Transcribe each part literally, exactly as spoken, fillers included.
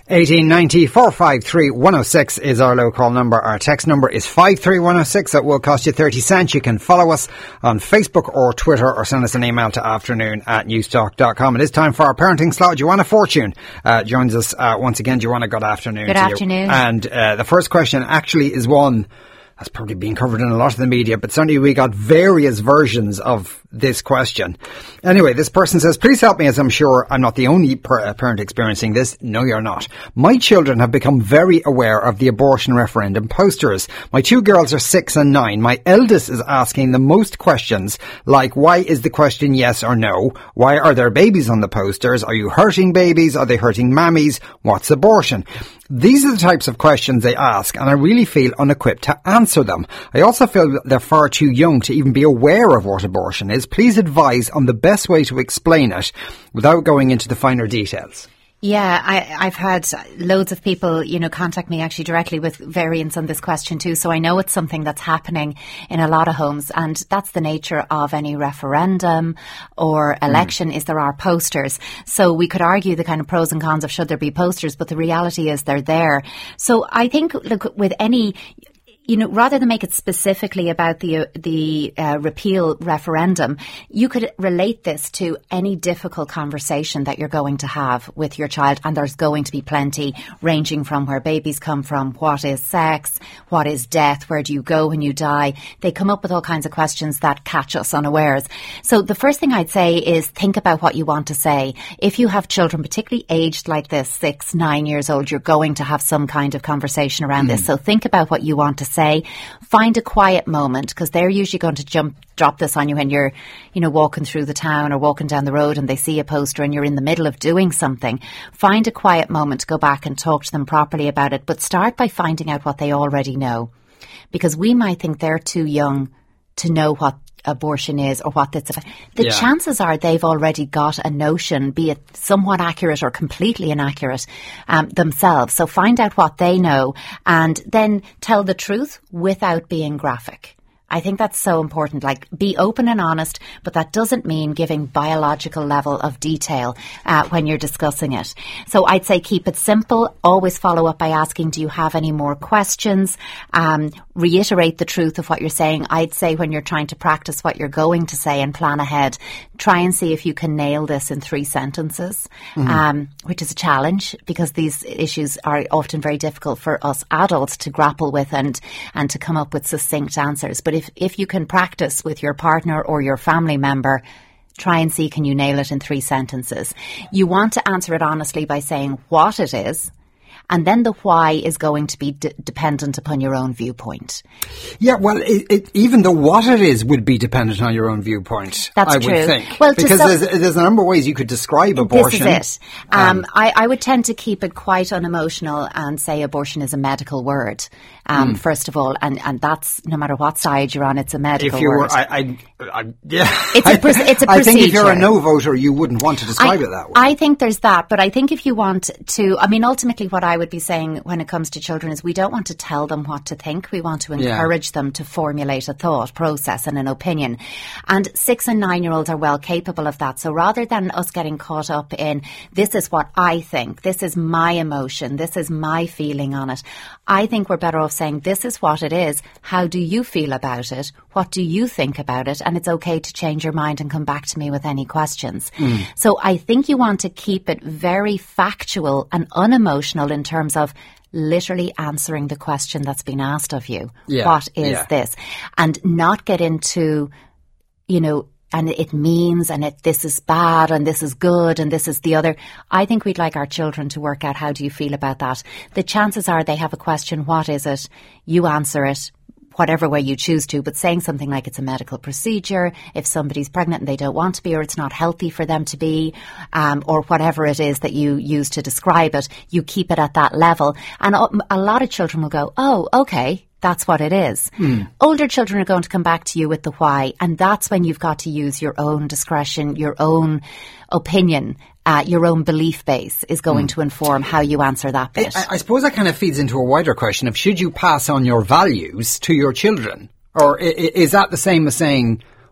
eighteen ninety, four five three, one oh six is our local number. Our text number is five three one oh six. That will cost you thirty cents. You can follow us on Facebook or Twitter or send us an email to afternoon at newstalk dot com. It is time for our parenting slot. Joanna Fortune uh, joins us uh, once again. Joanna, good afternoon. Good to afternoon. You. And uh, the first question actually is one that's probably been covered in a lot of the media, but certainly we got various versions of this question. Anyway, this person says, please help me, as I'm sure I'm not the only per- parent experiencing this. No, you're not. My children have become very aware of the abortion referendum posters. My two girls are six and nine. My eldest is asking the most questions, like, why is the question yes or no? Why are there babies on the posters? Are you hurting babies? Are they hurting mammies? What's abortion? These are the types of questions they ask, and I really feel unequipped to answer them. I also feel that they're far too young to even be aware of what abortion is. Please advise on the best way to explain it without going into the finer details. Yeah, I, I've had loads of people, you know, contact me actually directly with variants on this question too. So I know it's something that's happening in a lot of homes, and that's the nature of any referendum or election mm. is there are posters. So we could argue the kind of pros and cons of should there be posters, but the reality is they're there. So I think, look, with any... You know, rather than make it specifically about the uh, the uh, repeal referendum, you could relate this to any difficult conversation that you're going to have with your child, and there's going to be plenty, ranging from where babies come from, what is sex, what is death, where do you go when you die. They come up with all kinds of questions that catch us unawares. So the first thing I'd say is think about what you want to say. If you have children, particularly aged like this, six, nine years old, you're going to have some kind of conversation around mm. this. So think about what you want to say. Say, find a quiet moment, because they're usually going to jump, drop this on you when you're, you know, walking through the town or walking down the road and they see a poster and you're in the middle of doing something. Find a quiet moment to go back and talk to them properly about it, but start by finding out what they already know, because we might think they're too young to know what abortion is or what that's about. The yeah. chances are they've already got a notion, be it somewhat accurate or completely inaccurate, um, themselves. So find out what they know and then tell the truth without being graphic. I think that's so important. Like, be open and honest, but that doesn't mean giving biological level of detail uh, when you're discussing it. So I'd say keep it simple. Always follow up by asking, do you have any more questions? Um, reiterate the truth of what you're saying. I'd say when you're trying to practice what you're going to say and plan ahead, try and see if you can nail this in three sentences, mm-hmm. um, which is a challenge because these issues are often very difficult for us adults to grapple with and, and to come up with succinct answers. But If, if you can practice with your partner or your family member, try and see, can you nail it in three sentences? You want to answer it honestly by saying what it is, and then the why is going to be d- dependent upon your own viewpoint. Yeah, well, it, it, even the what it is would be dependent on your own viewpoint. That's I true. would think. Well, because so, there's, there's a number of ways you could describe abortion. This is it. Um, um, I, I would tend to keep it quite unemotional and say abortion is a medical word, um, mm. first of all, and, and that's no matter what side you're on, it's a medical if you word. Were, I, I, I, yeah. It's a, it's a procedure. I think if you're a no voter, you wouldn't want to describe I, it that way. I think there's that, but I think if you want to, I mean, ultimately what I would be saying when it comes to children is we don't want to tell them what to think. We want to encourage yeah. them to formulate a thought process and an opinion. And six and nine year olds are well capable of that. So rather than us getting caught up in this is what I think, this is my emotion, this is my feeling on it, I think we're better off saying this is what it is. How do you feel about it? What do you think about it? And it's okay to change your mind and come back to me with any questions. Mm. So I think you want to keep it very factual and unemotional in terms of literally answering the question that's been asked of you. Yeah, what is yeah. this? And not get into, you know, and it means, and it, this is bad, and this is good, and this is the other. I think we'd like our children to work out how do you feel about that. The chances are they have a question, what is it? You answer it, whatever way you choose to, but saying something like it's a medical procedure, if somebody's pregnant and they don't want to be, or it's not healthy for them to be, um, or whatever it is that you use to describe it, you keep it at that level. And a lot of children will go, oh, okay, that's what it is. Mm. Older children are going to come back to you with the why, and that's when you've got to use your own discretion, your own opinion, uh, your own belief base is going mm. to inform how you answer that bit. I, I suppose that kind of feeds into a wider question of should you pass on your values to your children? Or is that the same as saying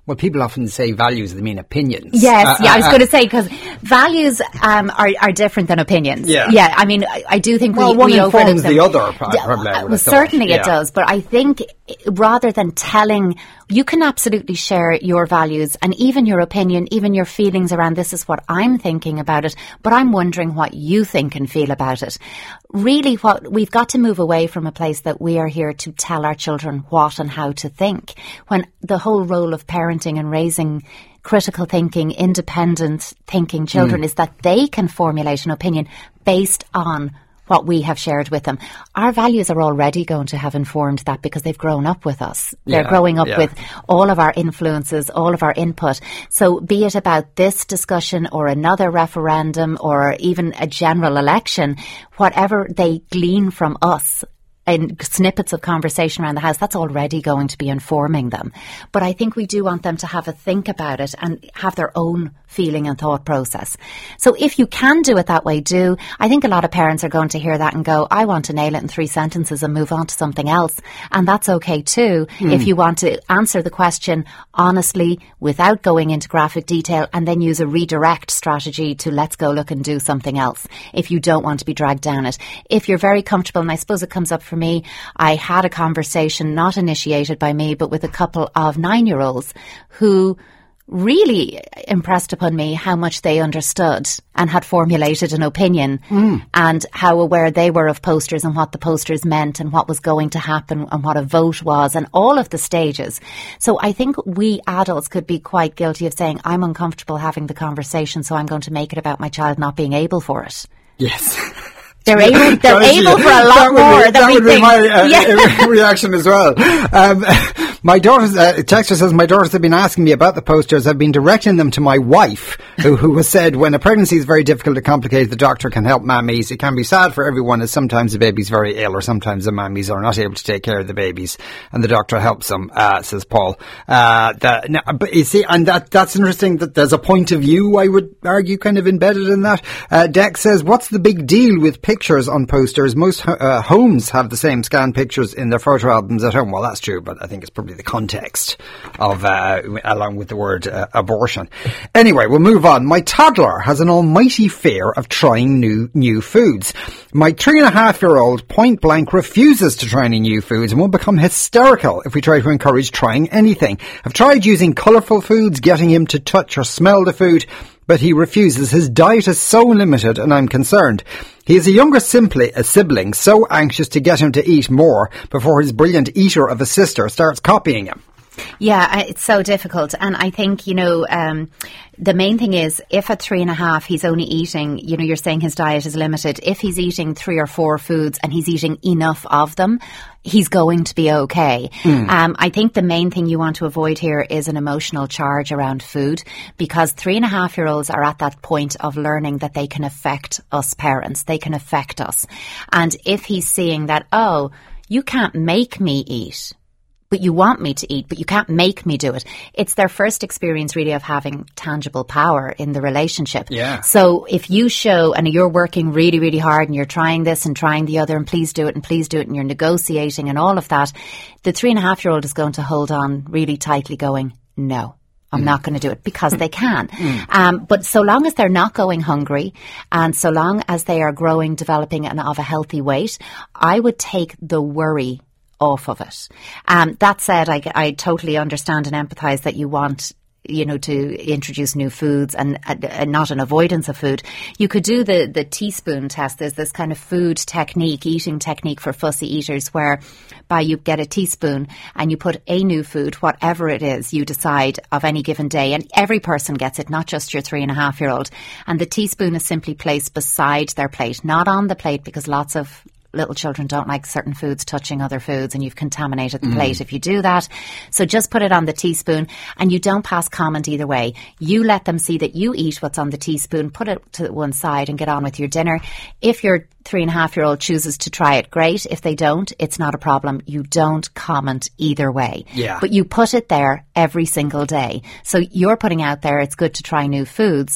Well, people often say values, they mean opinions. Yes, uh, yeah, uh, I was going to say, because values um, are, are different than opinions. Yeah. Yeah, I mean, I, I do think well, we, one we informs them. the other, probably. Uh, well, certainly yeah. it does, but I think rather than telling, you can absolutely share your values and even your opinion, even your feelings around this is what I'm thinking about it, but I'm wondering what you think and feel about it. Really, what we've got to move away from a place that we are here to tell our children what and how to think, when the whole role of parenting and raising critical thinking, independent thinking children mm. is that they can formulate an opinion based on what we have shared with them. Our values are already going to have informed that because they've grown up with us. They're yeah, growing up yeah. with all of our influences, all of our input. So be it about this discussion or another referendum or even a general election, whatever they glean from us in snippets of conversation around the house, that's already going to be informing them. But I think we do want them to have a think about it and have their own feeling and thought process. So if you can do it that way, do. I think a lot of parents are going to hear that and go, I want to nail it in three sentences and move on to something else. And that's okay too, mm. if you want to answer the question honestly without going into graphic detail and then use a redirect strategy to let's go look and do something else if you don't want to be dragged down it. If you're very comfortable, and I suppose it comes up for me, I had a conversation not initiated by me but with a couple of nine-year-olds who really impressed upon me how much they understood and had formulated an opinion mm. and how aware they were of posters and what the posters meant and what was going to happen and what a vote was and all of the stages. So I think we adults could be quite guilty of saying, I'm uncomfortable having the conversation, so I'm going to make it about my child not being able for it. Yes. They're able, they're able for a lot more than that we would think. Be my uh, yeah. reaction as well. Um, my daughter's, uh, Texter says, my daughters have been asking me about the posters. I've been directing them to my wife, who, who has said when a pregnancy is very difficult or complicated, the doctor can help mammies. It can be sad for everyone as sometimes the baby's very ill or sometimes the mammies are not able to take care of the babies and the doctor helps them, uh, says Paul. Uh, that, no, but you see, and that, that's interesting that there's a point of view, I would argue, kind of embedded in that. Uh, Dex says, what's the big deal with pictures on posters? Most uh, homes have the same scanned pictures in their photo albums at home. Well, that's true, but I think it's probably the context of, uh, along with the word uh, abortion. Anyway, we'll move on. My toddler has an almighty fear of trying new new foods. My three and a half year old point blank refuses to try any new foods and will become hysterical if we try to encourage trying anything. I've tried using colourful foods, getting him to touch or smell the food, but he refuses. His diet is so limited and I'm concerned. He is a younger simply a sibling, so anxious to get him to eat more before his brilliant eater of a sister starts copying him. Yeah, it's so difficult. And I think, you know, um, the main thing is if at three and a half he's only eating, you know, you're saying his diet is limited. If he's eating three or four foods and he's eating enough of them, he's going to be okay. Mm. Um, I think the main thing you want to avoid here is an emotional charge around food, because three and a half year olds are at that point of learning that they can affect us parents. They can affect us. And if he's seeing that, oh, you can't make me eat, but you want me to eat, but you can't make me do it. It's their first experience really of having tangible power in the relationship. Yeah. So if you show, and you're working really, really hard and you're trying this and trying the other and please do it and please do it and you're negotiating and all of that, the three and a half year old is going to hold on really tightly going, no. I'm mm. not going to do it because they can. Mm. Um, but so long as they're not going hungry and so long as they are growing, developing and of a healthy weight, I would take the worry off of it. Um, that said, I, I totally understand and empathise that you want, you know, to introduce new foods and uh, not an avoidance of food. You could do the, the teaspoon test. There's this kind of food technique, eating technique for fussy eaters where by you get a teaspoon and you put a new food, whatever it is you decide of any given day, and every person gets it, not just your three and a half year old. And the teaspoon is simply placed beside their plate, not on the plate, because lots of little children don't like certain foods touching other foods and you've contaminated the mm. plate if you do that. So just put it on the teaspoon and you don't pass comment either way. You let them see that you eat what's on the teaspoon, put it to one side and get on with your dinner. If your three and a half year old chooses to try it, great. If they don't, it's not a problem. You don't comment either way. Yeah. But you put it there every single day. So you're putting out there it's good to try new foods.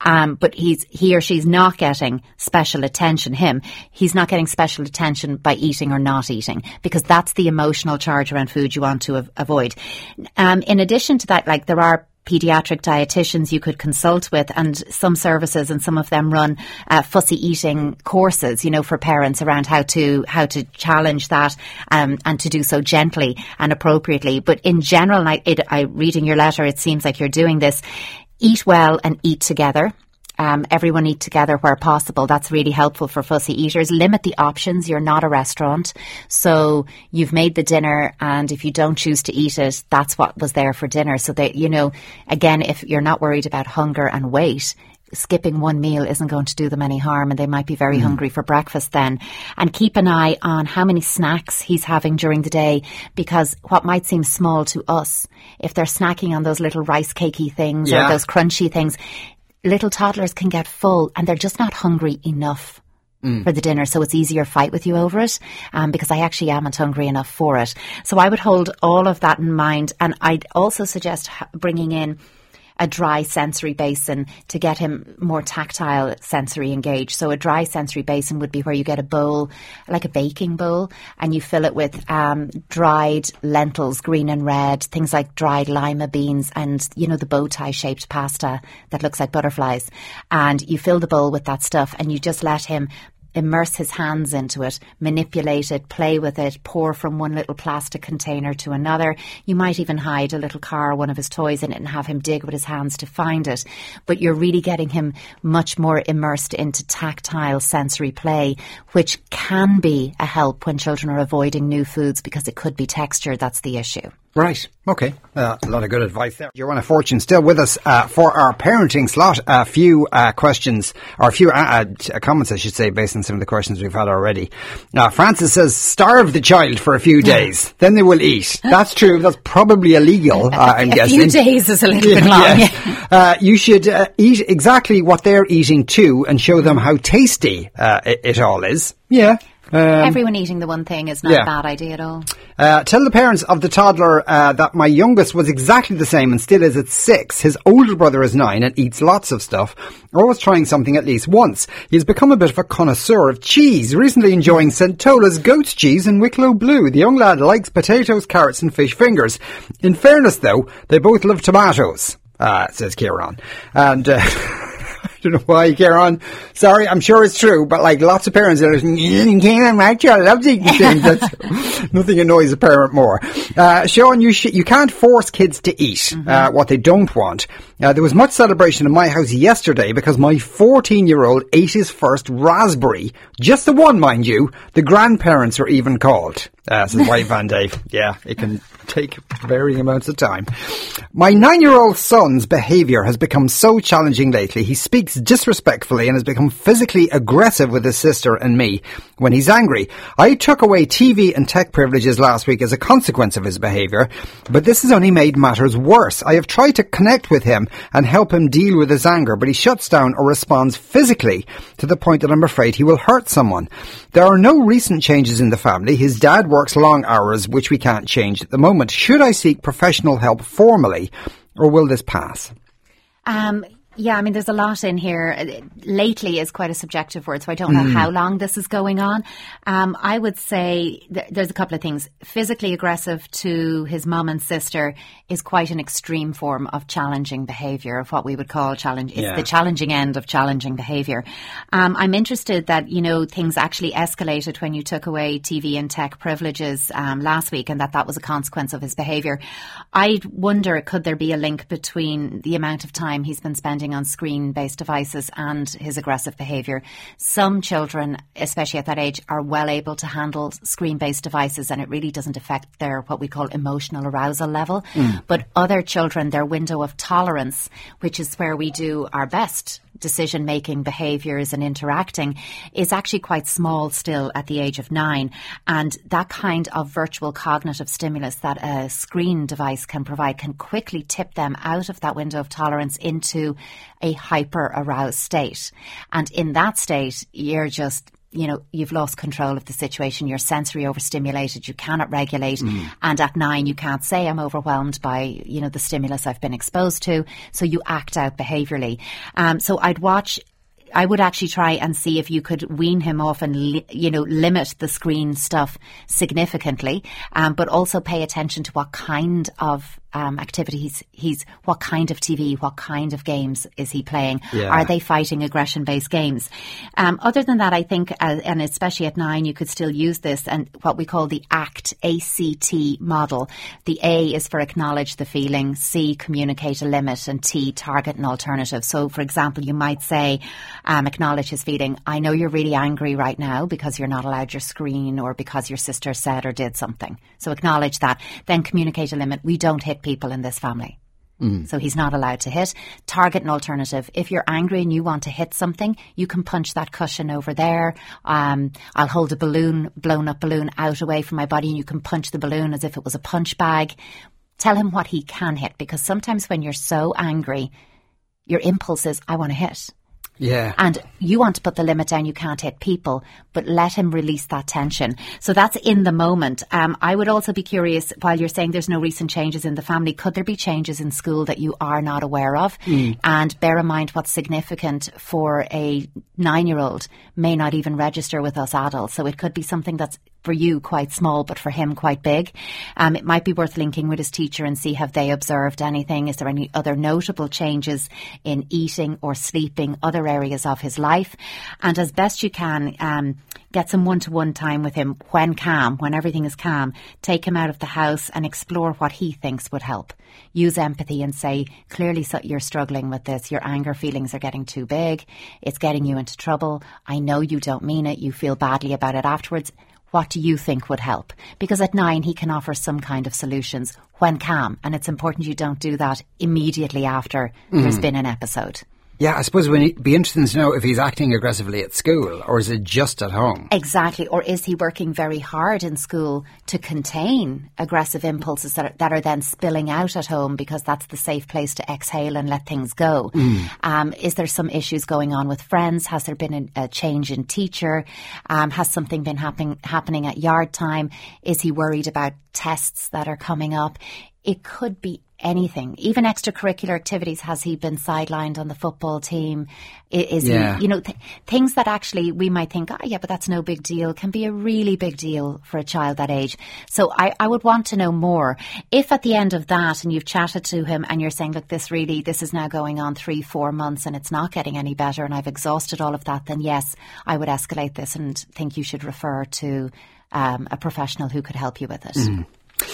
Um, but he's he or she's not getting special attention. Him, he's not getting special attention by eating or not eating, because that's the emotional charge around food you want to av- avoid. Um, in addition to that, like there are paediatric dietitians you could consult with, and some services, and some of them run uh, fussy eating courses, you know, for parents around how to how to challenge that um, and to do so gently and appropriately. But in general, and I, it, I reading your letter, it seems like you're doing this. Eat well and eat together. Um, everyone eat together where possible. That's really helpful for fussy eaters. Limit the options. You're not a restaurant. So you've made the dinner, and if you don't choose to eat it, that's what was there for dinner. So that, you know, again, if you're not worried about hunger and weight, skipping one meal isn't going to do them any harm, and they might be very mm. hungry for breakfast then. And keep an eye on how many snacks he's having during the day, because what might seem small to us, if they're snacking on those little rice cakey things yeah. or those crunchy things, little toddlers can get full and they're just not hungry enough mm. for the dinner. So it's easier fight with you over it, um, because I actually amn't hungry enough for it. So I would hold all of that in mind. And I'd also suggest bringing in a dry sensory basin to get him more tactile sensory engaged. So a dry sensory basin would be where you get a bowl, like a baking bowl, and you fill it with um, dried lentils, green and red, things like dried lima beans and, you know, the bow tie shaped pasta that looks like butterflies. And you fill the bowl with that stuff, and you just let him immerse his hands into it, manipulate it, play with it, pour from one little plastic container to another. You might even hide a little car or one of his toys in it and have him dig with his hands to find it. But you're really getting him much more immersed into tactile sensory play, which can be a help when children are avoiding new foods, because it could be texture that's the issue. Right. Okay. Uh, a lot of good advice there. Joanna Fortune still with us uh, for our parenting slot. A few uh, questions, or a few uh, uh, comments, I should say, based on some of the questions we've had already. Now, Francis says, starve the child for a few days, then they will eat. That's true. That's probably illegal, uh, I'm a guessing. A few days is a little bit long. Yes. uh, you should uh, eat exactly what they're eating too, and show them how tasty uh, it, it all is. Yeah. Um, Everyone eating the one thing is not yeah. a bad idea at all. Uh, tell the parents of the toddler uh, that my youngest was exactly the same and still is at six. His older brother is nine and eats lots of stuff, always trying something at least once. He's become a bit of a connoisseur of cheese, recently enjoying Centola's goat's cheese and Wicklow Blue. The young lad likes potatoes, carrots and fish fingers. In fairness, though, they both love tomatoes, uh, says Kieran. And... Uh, I don't know why, Karen. Sorry, I'm sure it's true, but like lots of parents are like, Karen, my child loves eating things. That's, nothing annoys a parent more. Uh, Sean, you sh- you can't force kids to eat mm-hmm. uh, what they don't want. Uh, there was much celebration in my house yesterday because my fourteen-year-old ate his first raspberry. Just the one, mind you. The grandparents were even called. Uh, says White Van Dave. Yeah, it can take varying amounts of time. My nine-year-old son's behaviour has become so challenging lately. He speaks disrespectfully and has become physically aggressive with his sister and me when he's angry. I took away T V and tech privileges last week as a consequence of his behaviour, but this has only made matters worse. I have tried to connect with him and help him deal with his anger, but he shuts down or responds physically to the point that I'm afraid he will hurt someone. There are no recent changes in the family. His dad works long hours, which we can't change at the moment. Should I seek professional help formally, or will this pass? Um, yeah, I mean, there's a lot in here. Lately is quite a subjective word, so I don't know mm. how long this is going on. Um, I would say th- there's a couple of things. Physically aggressive to his mum and sister is quite an extreme form of challenging behaviour, of what we would call challenge. It's yeah. the challenging end of challenging behaviour. Um, I'm interested that, you know, things actually escalated when you took away T V and tech privileges um, last week, and that that was a consequence of his behaviour. I wonder, could there be a link between the amount of time he's been spending on screen-based devices and his aggressive behaviour? Some children, especially at that age, are well able to handle screen-based devices, and it really doesn't affect their what we call emotional arousal level. Mm. But other children, their window of tolerance, which is where we do our best decision-making behaviours and interacting, is actually quite small still at the age of nine. And that kind of virtual cognitive stimulus that a screen device can provide can quickly tip them out of that window of tolerance into a hyper-aroused state. And in that state, you're just you know, you've lost control of the situation, you're sensory overstimulated, you cannot regulate, mm. and at nine you can't say I'm overwhelmed by, you know, the stimulus I've been exposed to, so you act out behaviourally. Um, so I'd watch I would actually try and see if you could wean him off and, li- you know, limit the screen stuff significantly, um, but also pay attention to what kind of um, activities he's, what kind of T V, what kind of games is he playing? Yeah. Are they fighting aggression-based games? Um, other than that, I think, uh, and especially at nine, you could still use this and what we call the ACT, A C T model. The A is for acknowledge the feeling, C, communicate a limit, and T, target an alternative. So, for example, you might say, um, acknowledge his feeling. I know you're really angry right now because you're not allowed your screen or because your sister said or did something. So acknowledge that. Then communicate a limit. We don't hit people in this family. Mm. So he's not allowed to hit. Target an alternative. If you're angry and you want to hit something, you can punch that cushion over there. Um, I'll hold a balloon, blown up balloon out away from my body and you can punch the balloon as if it was a punch bag. Tell him what he can hit, because sometimes when you're so angry, your impulse is, I want to hit. Yeah. And you want to put the limit down, you can't hit people, but let him release that tension. So that's in the moment. Um, I would also be curious, while you're saying there's no recent changes in the family, could there be changes in school that you are not aware of? Mm. And bear in mind what's significant for a nine-year-old may not even register with us adults. So it could be something that's for you quite small, but for him quite big. Um, it might be worth linking with his teacher and see, have they observed anything? Is there any other notable changes in eating or sleeping, other areas of his life? And as best you can, um, get some one-to-one time with him when calm, when everything is calm. Take him out of the house and explore what he thinks would help. Use empathy and say, clearly so you're struggling with this. Your anger feelings are getting too big. It's getting you into trouble. I know you don't mean it. You feel badly about it afterwards. What do you think would help? Because at nine, he can offer some kind of solutions when calm. And it's important you don't do that immediately after mm. there's been an episode. Yeah, I suppose we'd be interested to know if he's acting aggressively at school, or is it just at home? Exactly. Or is he working very hard in school to contain aggressive impulses that are, that are then spilling out at home, because that's the safe place to exhale and let things go? Mm. Um, is there some issues going on with friends? Has there been a, a change in teacher? Um, has something been happen- happening at yard time? Is he worried about tests that are coming up? It could be anything, even extracurricular activities. Has he been sidelined on the football team? Is yeah. he, you know, th- things that actually we might think, oh yeah, but that's no big deal, can be a really big deal for a child that age. So I, I would want to know more. If at the end of that, and you've chatted to him and you're saying, look, this really, this is now going on three, four months and it's not getting any better and I've exhausted all of that, then yes, I would escalate this and think you should refer to um, a professional who could help you with it. Mm.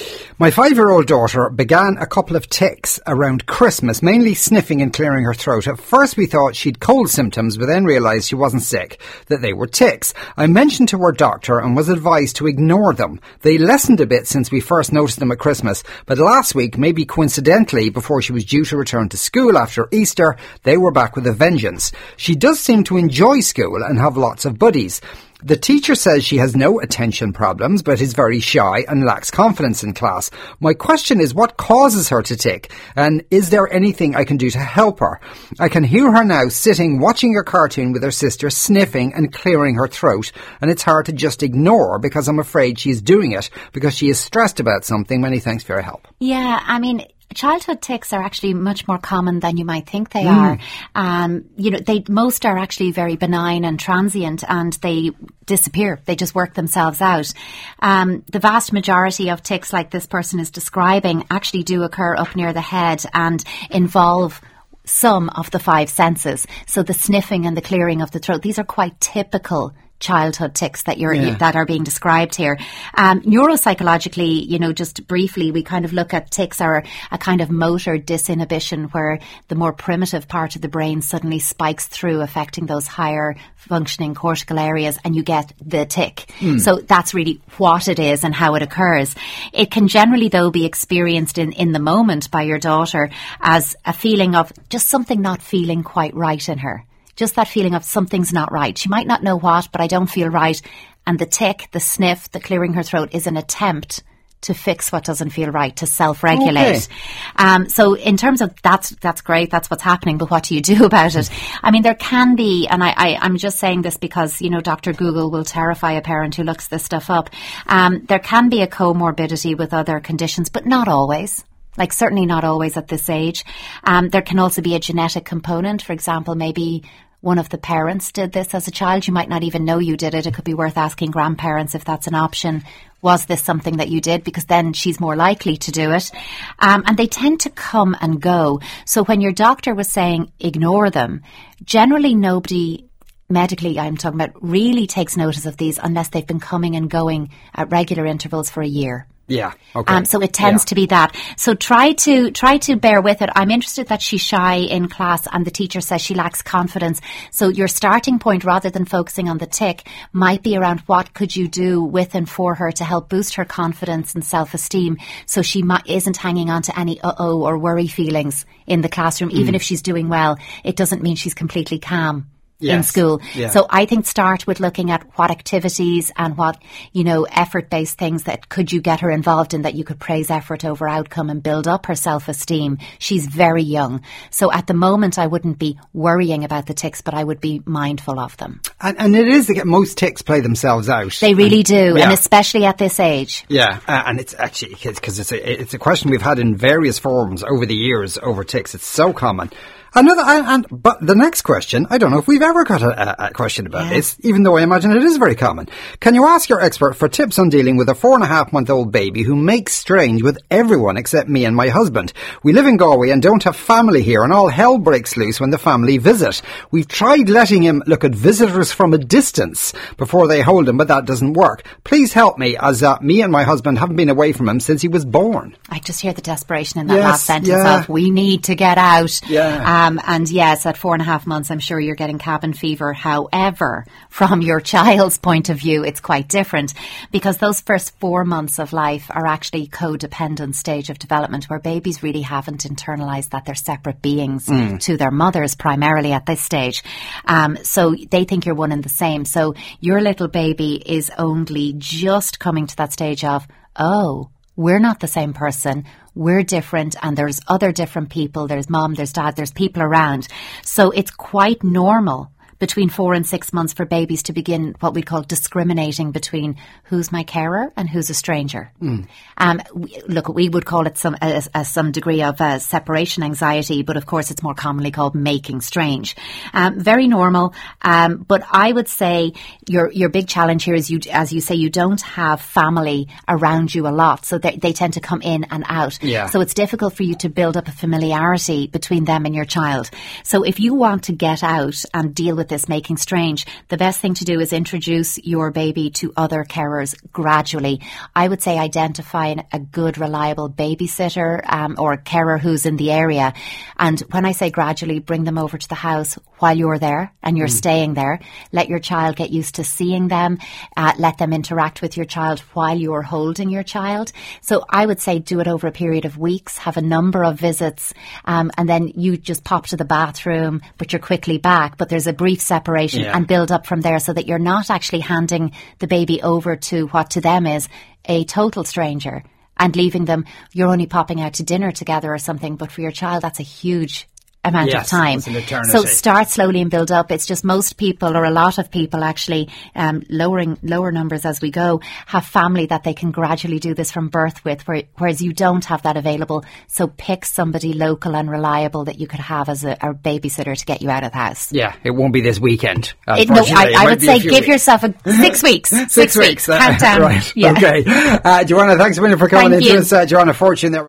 My five-year-old daughter began a couple of tics around Christmas, mainly sniffing and clearing her throat. At first we thought she'd cold symptoms, but then realised she wasn't sick, that they were tics. I mentioned to her doctor and was advised to ignore them. They lessened a bit since we first noticed them at Christmas, but last week, maybe coincidentally, before she was due to return to school after Easter, they were back with a vengeance. She does seem to enjoy school and have lots of buddies. The teacher says she has no attention problems, but is very shy and lacks confidence in class. My question is, what causes her to tic? And is there anything I can do to help her? I can hear her now sitting, watching a cartoon with her sister, sniffing and clearing her throat. And it's hard to just ignore because I'm afraid she's doing it because she is stressed about something. Many thanks for your help. Yeah, I mean, childhood tics are actually much more common than you might think they mm. are. Um, you know, they most are actually very benign and transient, and they disappear. They just work themselves out. Um, the vast majority of tics, like this person is describing, actually do occur up near the head and involve some of the five senses. So the sniffing and the clearing of the throat, these are quite typical childhood tics that you're yeah. that are being described here. Um, neuropsychologically, you know, just briefly, we kind of look at tics are a kind of motor disinhibition where the more primitive part of the brain suddenly spikes through, affecting those higher functioning cortical areas, and you get the tic. Mm. So that's really what it is and how it occurs. It can generally, though, be experienced in, in the moment by your daughter as a feeling of just something not feeling quite right in her. Just that feeling of something's not right. She might not know what, but I don't feel right. And the tic, the sniff, the clearing her throat is an attempt to fix what doesn't feel right, to self-regulate. Okay. Um, so in terms of that's that's great, that's what's happening, but what do you do about it? I mean, there can be, and I, I, I'm just saying this because, you know, Doctor Google will terrify a parent who looks this stuff up. Um, there can be a comorbidity with other conditions, but not always. Like certainly not always at this age. Um, there can also be a genetic component. For example, maybe one of the parents did this as a child. You might not even know you did it. It could be worth asking grandparents if that's an option. Was this something that you did? Because then she's more likely to do it. Um, and they tend to come and go. So when your doctor was saying ignore them, generally nobody medically, I'm talking about, really takes notice of these unless they've been coming and going at regular intervals for a year. Yeah. Okay. Um, so it tends yeah. to be that. So try to try to bear with it. I'm interested that she's shy in class and the teacher says she lacks confidence. So your starting point, rather than focusing on the tick, might be around what could you do with and for her to help boost her confidence and self-esteem, so she might, isn't hanging on to any uh-oh or worry feelings in the classroom. Even mm. if she's doing well, it doesn't mean she's completely calm. Yes. In school. Yeah. So I think start with looking at what activities and what, you know, effort-based things that could you get her involved in, that you could praise effort over outcome and build up her self-esteem. She's very young. So at the moment I wouldn't be worrying about the tics, but I would be mindful of them. And, and it is that most tics play themselves out. They really and, do, yeah. and especially at this age. Yeah, uh, and it's actually, because it's a, it's a question we've had in various forums over the years over tics. It's so common. Another, and, and but the next question, I don't know if we've ever got a, a question about yeah. this, even though I imagine it is very common. Can you ask your expert for tips on dealing with a four and a half month old baby who makes strange with everyone except me and my husband? We live in Galway and don't have family here, and all hell breaks loose when the family visit. We've tried letting him look at visitors from a distance before they hold him, but that doesn't work. Please help me, as uh, me and my husband haven't been away from him since he was born. I just hear the desperation in that yes, last sentence yeah. of, we need to get out. Yeah. Um, and yes, at four and a half months, I'm sure you're getting cabin fever. However, from your child's point of view, it's quite different, because those first four months of life are actually codependent stage of development, where babies really haven't internalized that they're separate beings mm. to their mothers primarily at this stage. Um, so they think you're one and the same. So your little baby is only just coming to that stage of, oh, we're not the same person. We're different, and there's other different people. There's mom, there's dad, there's people around. So it's quite normal between four and six months for babies to begin what we call discriminating between who's my carer and who's a stranger. Mm. Um, we, look, we would call it some uh, uh, some degree of uh, separation anxiety, but of course it's more commonly called making strange. Um, very normal, um, but I would say your your big challenge here is, you, as you say, you don't have family around you a lot, so they, they tend to come in and out. Yeah. So it's difficult for you to build up a familiarity between them and your child. So if you want to get out and deal with this making strange, the best thing to do is introduce your baby to other carers gradually. I would say identify a good, reliable babysitter um, or a carer who's in the area. And when I say gradually, bring them over to the house while you're there and you're mm. staying there. Let your child get used to seeing them. Uh, let them interact with your child while you're holding your child. So I would say do it over a period of weeks, have a number of visits, um, and then you just pop to the bathroom, but you're quickly back. But there's a brief separation yeah. and build up from there, so that you're not actually handing the baby over to what to them is a total stranger and leaving them, you're only popping out to dinner together or something, but for your child that's a huge amount yes, of time. It's an eternity. So start slowly and build up. It's just most people, or a lot of people actually, um, lowering lower numbers as we go, have family that they can gradually do this from birth with, where, whereas you don't have that available. So pick somebody local and reliable that you could have as a, a babysitter to get you out of the house. Yeah, it won't be this weekend. It, no, I, I would say give weeks. yourself a, six weeks. six, six weeks. weeks. Countdown. Right. Yeah. Okay. Uh, Joanna, thanks a million for coming Thank into you. this. Uh, Joanna Fortune there.